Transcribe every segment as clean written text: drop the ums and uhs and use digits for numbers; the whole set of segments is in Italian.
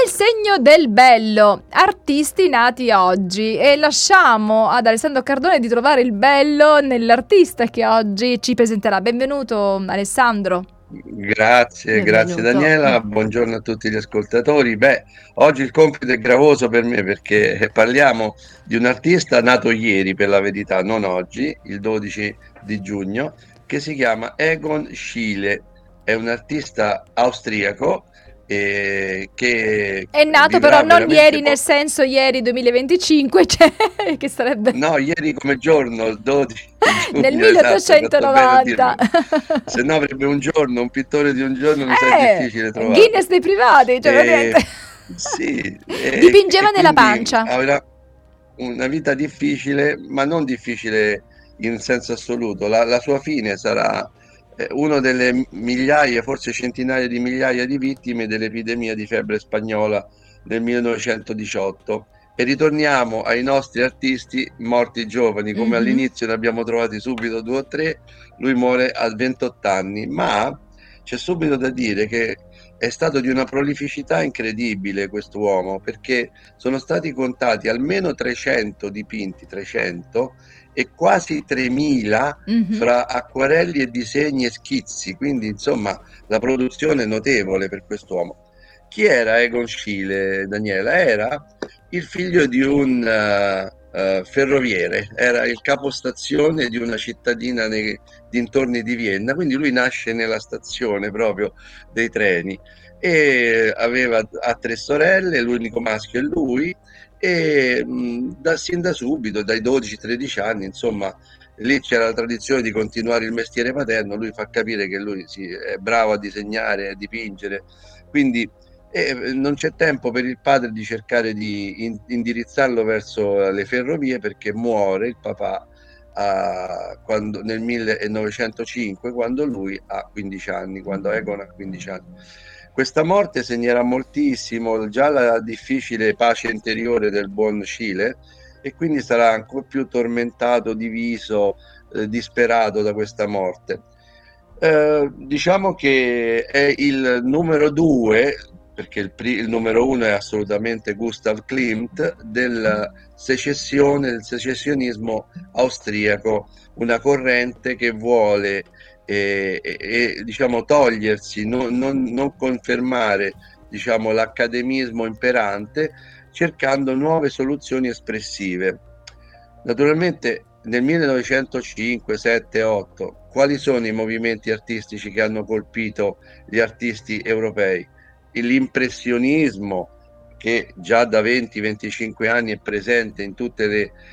Nel segno del bello, artisti nati oggi, e lasciamo ad Alessandro Cardone di trovare il bello nell'artista che oggi ci presenterà. Benvenuto Alessandro. Grazie Benvenuto. Daniela, buongiorno a tutti gli ascoltatori. Oggi il compito è gravoso per me perché parliamo di un artista nato ieri, per la verità, non oggi, il 12 di giugno, che si chiama Egon Schiele. È un artista austriaco che È nato però vivrà non veramente ieri, nel poco. senso ieri 2025, cioè, che sarebbe No, ieri come giorno, il 12 nel giugno, esatto, hai fatto bene a 1890. dirmelo. Se no avrebbe un giorno, un pittore di un giorno mi sa è difficile Guinness trovarlo. dei privati, cioè praticamente E, sì, dipingeva e nella quindi pancia. avrà una vita difficile, ma non difficile in senso assoluto. La sua fine sarà una delle migliaia, forse centinaia di migliaia di vittime dell'epidemia di febbre spagnola del 1918. E ritorniamo ai nostri artisti morti giovani, come Mhm. all'inizio ne abbiamo trovati subito due o tre, lui muore a 28 anni, ma c'è subito da dire che è stato di una prolificità incredibile quest'uomo, perché sono stati contati almeno 300 dipinti, 300, e quasi 3000 Mhm. fra acquarelli e disegni e schizzi, quindi insomma la produzione è notevole per quest'uomo. Chi era Egon Schiele, Daniela? Era il figlio di un ferroviere, era il capostazione di una cittadina nei dintorni di Vienna, quindi lui nasce nella stazione proprio dei treni e ha tre sorelle, l'unico maschio è lui, e sin da subito, dai 12-13 anni, insomma, lì c'era la tradizione di continuare il mestiere paterno, lui fa capire che lui è bravo a disegnare, a dipingere, quindi non c'è tempo per il padre di cercare di indirizzarlo verso le ferrovie perché muore il papà nel 1905, quando lui ha 15 anni, quando Egon ha 15 anni. Questa morte segnerà moltissimo già la difficile pace interiore del buon Schiele e quindi sarà ancora più tormentato, diviso, disperato da questa morte. Diciamo che è il numero due, perché il numero uno è assolutamente Gustav Klimt, del secessionismo austriaco, una corrente che vuole diciamo, togliersi, non confermare diciamo, l'accademismo imperante, cercando nuove soluzioni espressive. Naturalmente nel 1905, 7, 8, quali sono i movimenti artistici che hanno colpito gli artisti europei? L'impressionismo, che già da 20-25 anni è presente in tutte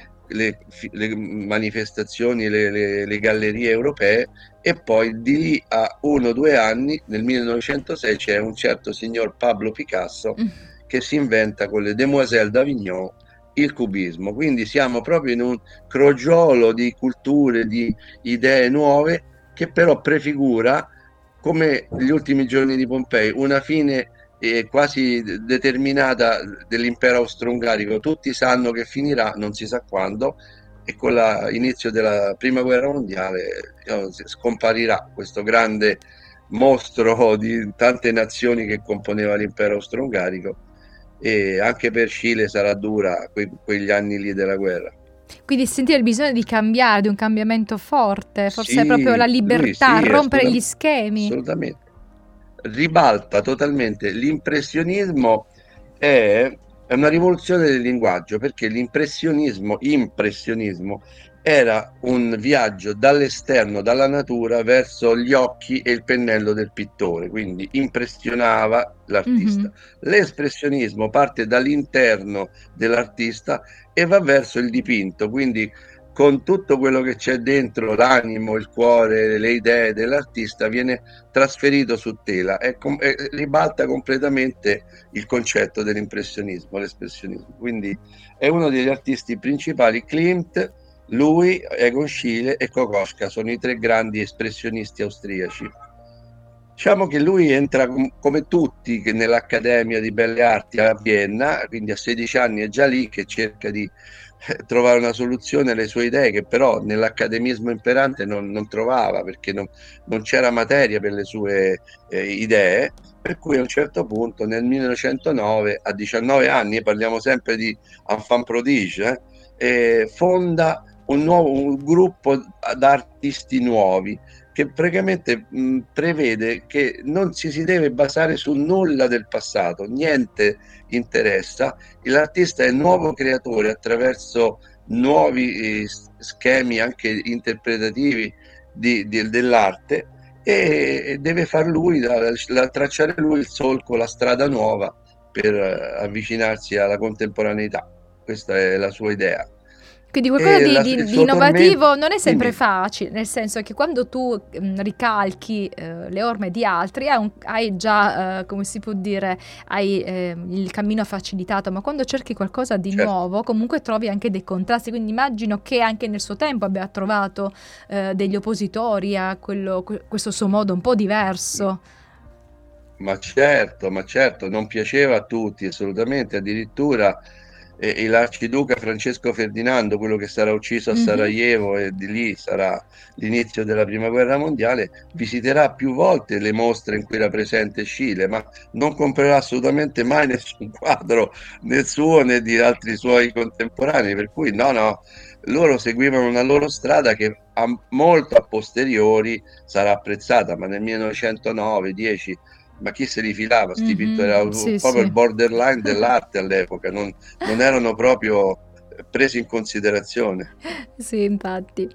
le manifestazioni, le gallerie europee, e poi di lì a 1 o 2 anni, nel 1906, c'è un certo signor Pablo Picasso che si inventa con le Demoiselles d'Avignon il cubismo. Quindi siamo proprio in un crogiolo di culture, di idee nuove, che però prefigura, come gli ultimi giorni di Pompei, una fine quasi determinata dell'impero austro-ungarico. Tutti sanno che finirà, non si sa quando, e con l'inizio della prima guerra mondiale scomparirà questo grande mostro di tante nazioni che componeva l'impero austro-ungarico, e anche per Cile sarà dura quegli anni lì della guerra. Quindi sentire il bisogno di cambiare, di un cambiamento forte, forse è proprio la Sì, lui libertà, sì, rompere gli schemi. assolutamente. Ribalta totalmente l'impressionismo, è una rivoluzione del linguaggio, perché impressionismo era un viaggio dall'esterno, dalla natura, verso gli occhi e il pennello del pittore, quindi impressionava l'artista. Mhm. L'espressionismo parte dall'interno dell'artista e va verso il dipinto, quindi con tutto quello che c'è dentro, l'animo, il cuore, le idee dell'artista, viene trasferito su tela e ribalta completamente il concetto dell'impressionismo, l'espressionismo. Quindi è uno degli artisti principali. Klimt, lui, Egon Schiele e Kokoschka sono i tre grandi espressionisti austriaci. Diciamo che lui entra come tutti nell'Accademia di Belle Arti a Vienna, quindi a 16 anni è già lì che cerca di trovare una soluzione alle sue idee, che però nell'accademismo imperante non trovava, perché non c'era materia per le sue idee, per cui a un certo punto nel 1909, a 19 anni, parliamo sempre di enfant prodige, fonda un gruppo d'artisti nuovi che praticamente prevede che non si deve basare su nulla del passato, niente interessa, l'artista è nuovo creatore attraverso nuovi schemi anche interpretativi dell'arte, e deve far lui, tracciare lui il solco, la strada nuova per avvicinarsi alla contemporaneità. Questa è la sua idea. Quindi qualcosa E di il di suo tormento, innovativo non è sempre dimmi. facile, nel senso che quando tu ricalchi le orme di altri hai già, come si può dire, hai il cammino facilitato, ma quando cerchi qualcosa di Certo. nuovo comunque trovi anche dei contrasti, quindi immagino che anche nel suo tempo abbia trovato degli oppositori a questo suo modo un po' diverso. Ma certo, non piaceva a tutti, assolutamente, addirittura l'arciduca Francesco Ferdinando, quello che sarà ucciso a Mhm. Sarajevo, e di lì sarà l'inizio della Prima Guerra Mondiale, visiterà più volte le mostre in cui era presente Schiele, ma non comprerà assolutamente mai nessun quadro, né suo né di altri suoi contemporanei, per cui no, no, loro seguivano una loro strada che molto a posteriori sarà apprezzata, ma nel 1909, 10, ma chi se li filava? Sti pittori, era Mhm. Sì, proprio il sì. borderline dell'arte all'epoca, non erano proprio presi in considerazione. Sì, infatti.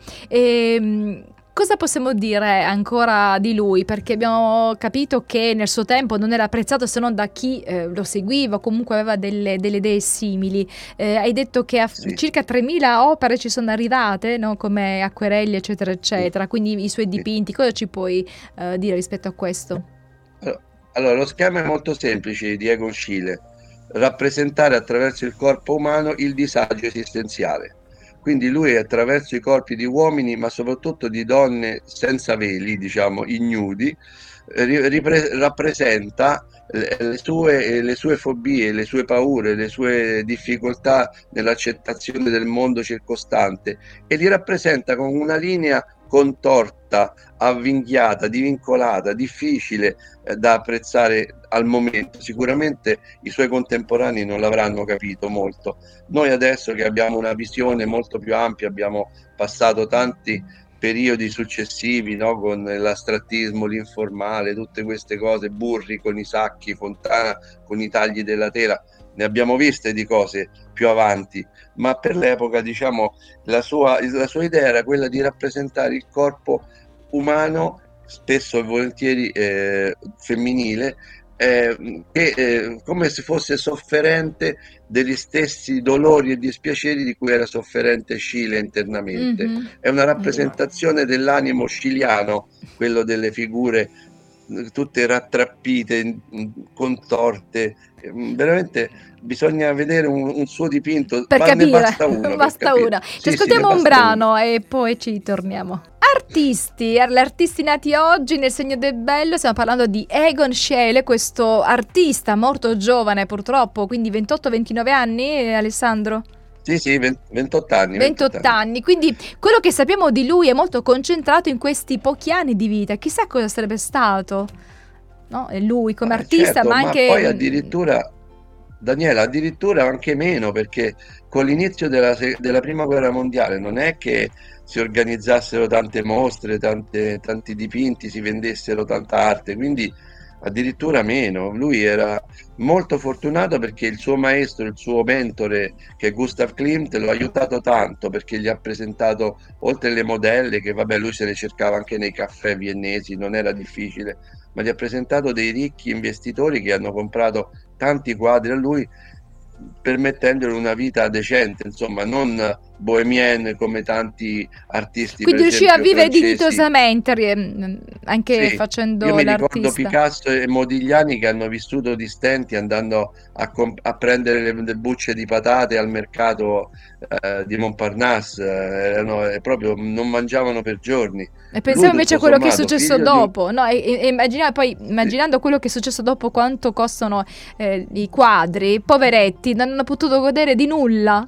Cosa possiamo dire ancora di lui? Perché abbiamo capito che nel suo tempo non era apprezzato se non da chi lo seguiva o comunque aveva delle idee simili. Hai detto che Sì, circa 3000 opere ci sono arrivate, no? Come acquerelli, eccetera, sì, eccetera. Quindi i suoi sì. dipinti, cosa ci puoi dire rispetto a questo? Allora, lo schema è molto semplice di Egon Schiele: rappresentare attraverso il corpo umano il disagio esistenziale. Quindi lui attraverso i corpi di uomini, ma soprattutto di donne senza veli, diciamo ignudi, rappresenta le sue fobie, le sue paure, le sue difficoltà nell'accettazione del mondo circostante, e li rappresenta con una linea contorta, avvinghiata, divincolata, difficile da apprezzare al momento. Sicuramente i suoi contemporanei non l'avranno capito molto. Noi adesso che abbiamo una visione molto più ampia, abbiamo passato tanti periodi successivi, no? Con l'astrattismo, l'informale, tutte queste cose, Burri con i sacchi, Fontana con i tagli della tela, ne abbiamo viste di cose più avanti, ma per l'epoca, diciamo, la sua idea era quella di rappresentare il corpo umano, spesso e volentieri femminile, che come se fosse sofferente degli stessi dolori e dispiaceri di cui era sofferente Sciele internamente. Mhm. È una rappresentazione dell'animo sciliano, quello delle figure tutte rattrappite, contorte. Veramente bisogna vedere un suo dipinto, Per ne capire, basta uno per basta capire. una. Ci Sì, sì, ne ascoltiamo un basta uno. brano e poi ci torniamo. Artisti, gli artisti nati oggi nel segno del bello, stiamo parlando di Egon Schiele, questo artista morto giovane purtroppo, quindi 28-29 anni, Alessandro? Sì, sì, 28 anni, 28 28 anni. anni, quindi quello che sappiamo di lui è molto concentrato in questi pochi anni di vita, chissà cosa sarebbe stato, no? E lui come artista, Certo, ma ma anche... poi addirittura, Daniela, addirittura anche meno, perché con l'inizio della Prima Guerra Mondiale non è che si organizzassero tante mostre, tanti dipinti, si vendessero tanta arte, quindi addirittura meno. Lui era molto fortunato perché il suo maestro, il suo mentore, che è Gustav Klimt, lo ha aiutato tanto, perché gli ha presentato, oltre le modelle, che vabbè lui se le cercava anche nei caffè viennesi, non era difficile, ma gli ha presentato dei ricchi investitori che hanno comprato tanti quadri a lui, permettendogli una vita decente, insomma, non bohemienne come tanti artisti, per Quindi riusciva a esempio vivere francesi. dignitosamente, anche Sì, io facendo mi ricordo l'artista. Picasso e Modigliani che hanno vissuto di stenti andando a prendere le bucce di patate al mercato di Montparnasse, proprio non mangiavano per giorni. E Lui pensiamo invece a tutto quello che è sommato, successo figlio di un... dopo, no? Poi Sì, immaginando quello che è successo dopo, quanto costano i quadri, poveretti, non hanno potuto godere di nulla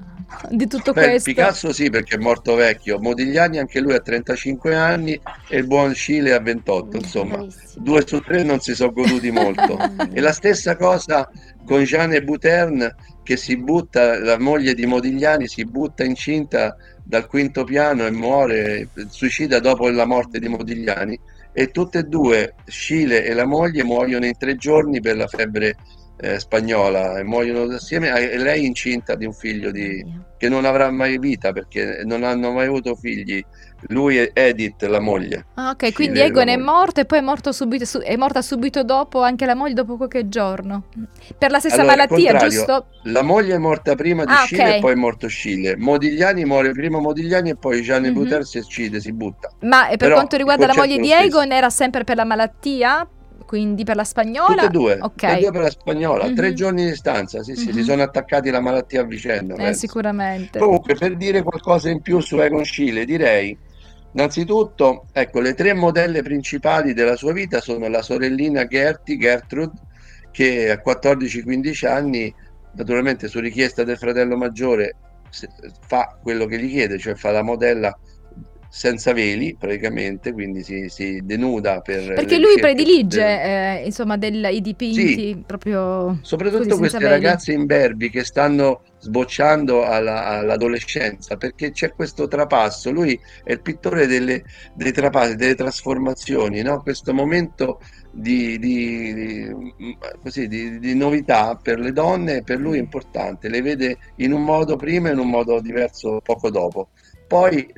di tutto beh, questo. Picasso sì perché è morto vecchio, Modigliani anche lui a 35 anni e il buon Sciele a 28, insomma, Bravissimo. 2 su 3 non si sono goduti molto. E la stessa cosa con Jeanne Buterne che si butta, la moglie di Modigliani si butta incinta dal quinto piano e muore, suicida dopo la morte di Modigliani e tutte e due, Sciele e la moglie, muoiono in 3 giorni per la febbre spagnola e muoiono assieme e lei incinta di un figlio Mamma mia. che non avrà mai vita perché non hanno mai avuto figli. Lui è Edith, la moglie. Ah, ok, quindi Sciele, la Egon è moglie. morto e poi è morto subito, è morta subito dopo anche la moglie dopo qualche giorno. Per la stessa Allora, il malattia, contrario, giusto? la moglie è morta prima di Ah, Sciele e ok. poi è morto Sciele. Modigliani muore prima Modigliani e poi Gianni Mhm. Buter si uccide, si butta. Ma per Però quanto il riguarda la concetto moglie è lo di stesso. Egon, era sempre per la malattia? Quindi per la spagnola? Tutte e due Ok. per la spagnola, tre Mhm. giorni di distanza, sì, sì, si Mhm. sono attaccati la malattia a vicenda, penso. Sicuramente. Comunque, per dire qualcosa in più su Egon Schiele, direi, innanzitutto, ecco, le 3 modelle principali della sua vita sono la sorellina Gertrude, che a 14-15 anni, naturalmente su richiesta del fratello maggiore, fa quello che gli chiede, cioè fa la modella senza veli praticamente, quindi si denuda per Perché le lui ricerche predilige, del... insomma, i Sì, dipinti proprio così soprattutto senza queste veli. ragazze imberbi che stanno sbocciando all'adolescenza, perché c'è questo trapasso. Lui è il pittore dei trapassi, delle trasformazioni, no? Questo momento di novità per le donne, per lui è importante. Le vede in un modo prima e in un modo diverso poco dopo. Poi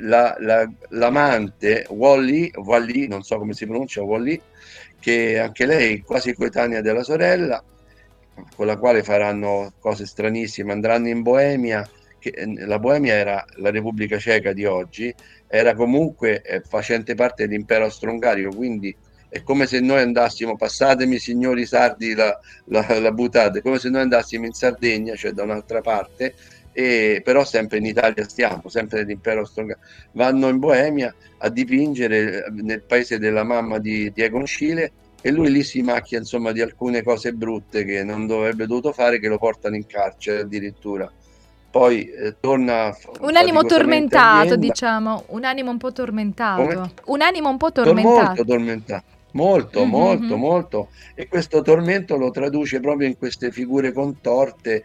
l'amante Wally, non so come si pronuncia, Wally, che anche lei è quasi coetanea della sorella, con la quale faranno cose stranissime, andranno in Boemia, che la Boemia era la Repubblica Ceca di oggi, era comunque facente parte dell'impero austro-ungarico, quindi è come se noi andassimo, passatemi signori sardi la buttata, è come se noi andassimo in Sardegna, cioè da un'altra parte, però sempre in Italia stiamo, sempre nell'impero austro-ungarico. Vanno in Boemia a dipingere nel paese della mamma di Egon Schiele e lui lì si macchia insomma di alcune cose brutte che non dovrebbe dovuto fare, che lo portano in carcere addirittura. Poi torna Un animo faticosamente a tormentato, Vienna. diciamo, un animo un po' Come? tormentato. Un animo un po' Molto tormentato. tormentato, molto, molto, Mhm. molto, e questo tormento lo traduce proprio in queste figure contorte,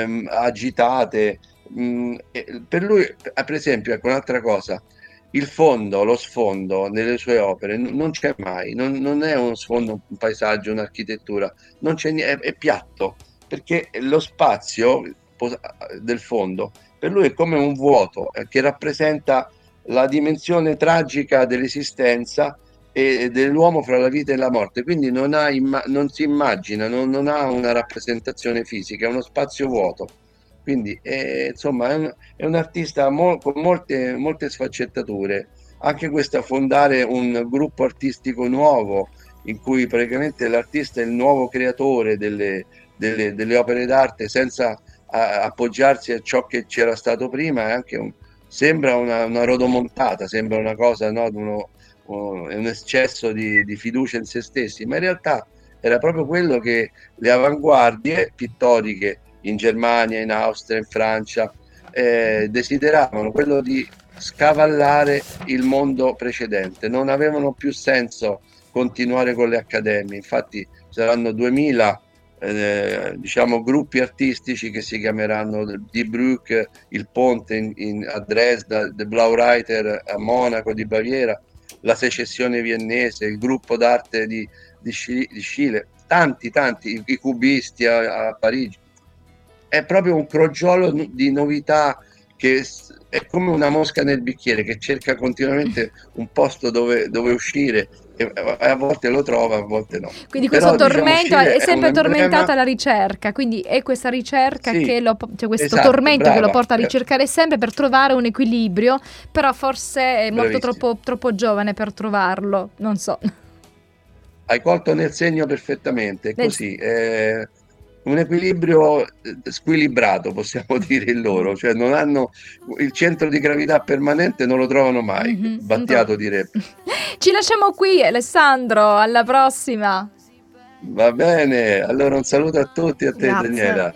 agitate. Per lui, per esempio, ecco un'altra cosa, il fondo, lo sfondo nelle sue opere non c'è mai, non è uno sfondo, un paesaggio, un'architettura, non c'è è piatto, perché lo spazio del fondo per lui è come un vuoto che rappresenta la dimensione tragica dell'esistenza e dell'uomo fra la vita e la morte, quindi non si immagina, non ha una rappresentazione fisica, è uno spazio vuoto. Quindi insomma è un artista con molte sfaccettature, anche questa fondare un gruppo artistico nuovo in cui praticamente l'artista è il nuovo creatore delle opere d'arte senza appoggiarsi a ciò che c'era stato prima, è anche sembra una rodomontata, sembra una cosa, no? È un eccesso di fiducia in se stessi, ma in realtà era proprio quello che le avanguardie pittoriche in Germania, in Austria, in Francia desideravano, quello di scavallare il mondo precedente. Non avevano più senso continuare con le accademie, infatti saranno 2000 diciamo gruppi artistici che si chiameranno Die Brücke, il ponte a Dresda, The Blaureiter a Monaco di Baviera, la secessione viennese, il gruppo d'arte di Sciele, tanti, i cubisti a Parigi. È proprio un crogiolo di novità è come una mosca nel bicchiere che cerca continuamente un posto dove uscire, e a volte lo trova, a volte no. Quindi questo Però diciamo tormento uscire è è un sempre emblema. tormentata la ricerca, quindi è questa ricerca Sì, cioè questo esatto, tormento che lo brava, porta a ricercare sempre per trovare un equilibrio, però forse è molto bravissimo. troppo giovane per trovarlo, non so. Hai colto nel segno perfettamente, è Nel- così, è un equilibrio squilibrato, possiamo dire in loro, cioè non hanno il centro di gravità permanente, non lo trovano mai, Mhm, non tro- Battiato direbbe. Ci lasciamo qui, Alessandro, alla prossima. Va bene, allora un saluto a tutti e a te, Grazie. Daniela.